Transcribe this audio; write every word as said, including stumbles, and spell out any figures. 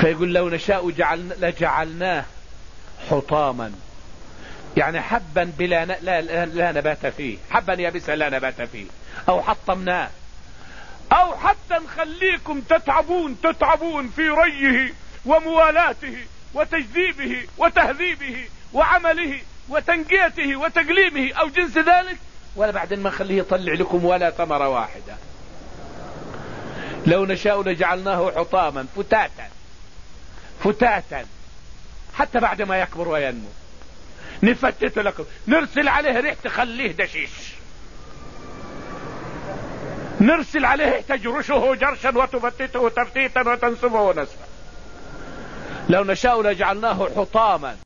فيقول لو نشاء جعلنا لجعلناه حطاما، يعني حبا بلا ن... لا, لا نبات فيه، حبا يابسا لا نبات فيه، او حطمناه، او حتى نخليكم تتعبون تتعبون في ريه وموالاته وتجذيبه وتهذيبه وعمله وتنقيته وتقليمه او جنس ذلك، ولا بعدين ما نخليه يطلع لكم ولا ثمرة واحدة. لو نشاء لجعلناه حطاما فتاتا فتاتا، حتى بعد ما يكبر وينمو نفتت لكم، نرسل عليه ريح تخليه دشيش، نرسل عليه تجرشه جرشا وتفتته تفتيتا وتنسفه نسفا. لو نشاء لجعلناه حطاما